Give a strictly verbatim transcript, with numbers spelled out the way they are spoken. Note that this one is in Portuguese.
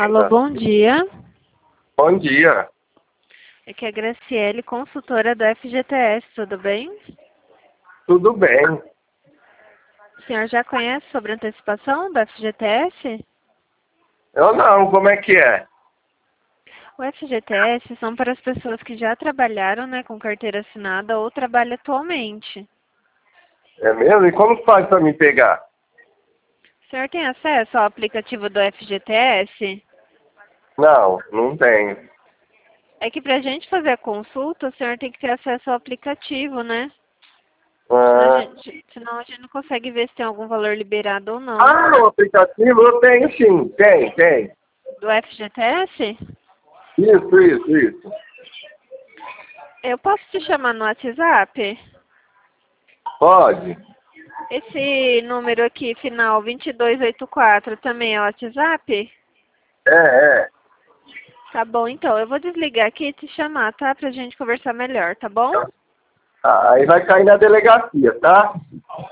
Alô, bom dia. Bom dia. Aqui é a Graciele, consultora do F G T S, tudo bem? Tudo bem. O senhor já conhece sobre a antecipação do F G T S? Eu não, como é que é? O F G T S são para as pessoas que já trabalharam, né, com carteira assinada ou trabalham atualmente. É mesmo? E como faz para me pegar? O senhor tem acesso ao aplicativo do F G T S? Não, não tenho. É que para a gente fazer a consulta, o senhor tem que ter acesso ao aplicativo, né? Senão a Ah, gente, senão a gente não consegue ver se tem algum valor liberado ou não. ah, o aplicativo eu tenho sim. Tem, tem. Do F G T S? Isso, isso, isso. Eu posso te chamar no WhatsApp? Pode? Esse número aqui, final vinte e dois oitenta e quatro, também é o WhatsApp? É, é. Tá bom, então. Eu vou desligar aqui e te chamar, tá? Pra gente conversar melhor, tá bom? Ah, aí vai cair na delegacia, tá?